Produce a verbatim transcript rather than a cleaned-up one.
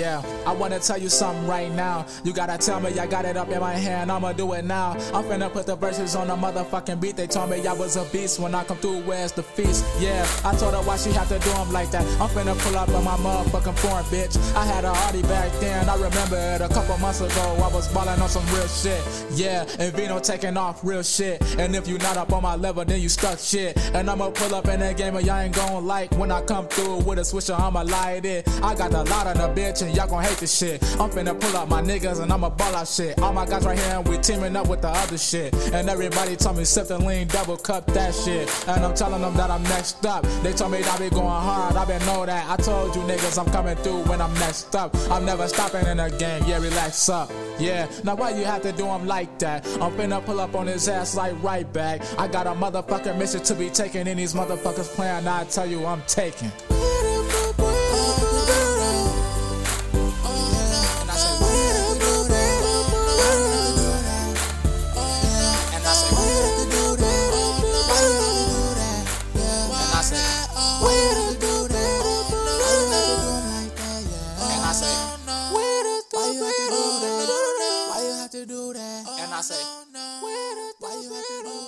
Yeah, I wanna tell you something right now. You gotta tell me I got it up in my hand, I'ma do it now. I'm finna put the verses on the motherfucking beat. They told me I was a beast when I come through, where's the feast? Yeah, I told her why she have to do them like that. I'm finna pull up on my motherfucking foreign bitch. I had a Audi back then, I remember it a couple months ago. I was ballin' on some real shit. Yeah, and Vino taking off real shit. And if you not up on my level, then you stuck shit. And I'ma pull up in that game and y'all ain't gon' like when I come through with a swisher, I'ma light it. I got the lot of the bitch and y'all gon' hate this shit. I'm finna pull up my niggas and I'ma ball out shit. All my guys right here and we teaming up with the other shit. And everybody told me sip the lean, double cup that shit. And I'm telling them that I'm next up. They told me that I be going hard, I been know that. I told you niggas I'm coming through when I'm next up. I'm never stopping in the game, yeah, relax up. Yeah, now why you have to do them like that? I'm finna pull up on his ass like right back. I got a motherfucking mission to be taken in these motherfuckers playing. Now I tell you I'm taking. Do that. And I say, why you have to do